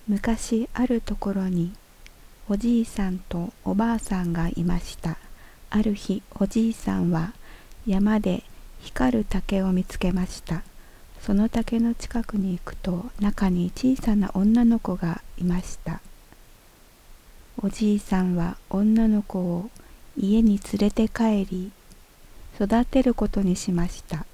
昔あるところにおじいさんとおばあさんがいました。ある日おじいさんは山で光る竹を見つけました。その竹の近くに行くと中に小さな女の子がいました。おじいさんは女の子を家に連れて帰り育てることにしました。